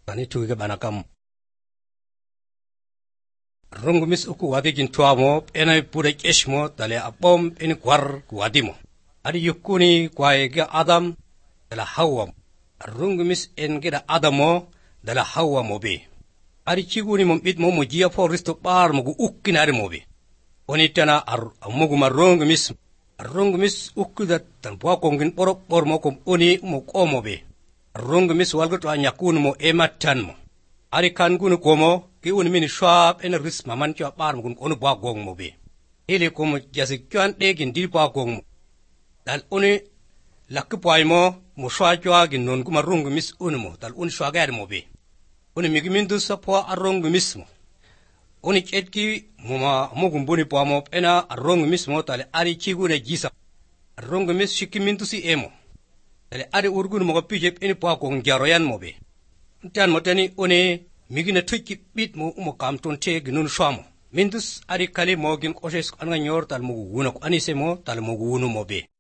Ani tuiga banakam. Rungumis uku wadi gintua mo, ena pura keshmo, tale apom eni kwar wadi mo. Adi yukuni kwa ega Adam, dala Hawa. Rungumis engeda Adamo, dala Hawa mobe. Adi chiguni mombit mo mojia po risto par mogu ukkinari mobe. Onitana mogu marungumis. Rungumis ukkuda tan buwa kongin porok por mo kom oni mo komobe. Rungumis walgoto anyakun mo ematan mo. Ari kan gunu komo, ki uni mini shwab ena ris maman chwa par mo kun onu buwa gong mo be. Ili komo jasi kyan degin di buwa gong mo. Dal uni lakipwai mo shwa chwa gin non kuma rungumis uni mo, dal uni shwa gari mo be. Uni migimindu sa po arungumis mo. Uni chetki mugumbuni po mo ena arungumis mo tale ari chigune jisa. Arungumis shikimindu si emo. Tale ari urgun mo kapijep eni po gong jaroyan mo be. Tiyan mo tani uni migina tuiki bit mo kamton te ginun shwa mo. Mindus ari kali mo gin koshes anga nyor tal mugu wuno ko anise mo tal mugu wunu mo be.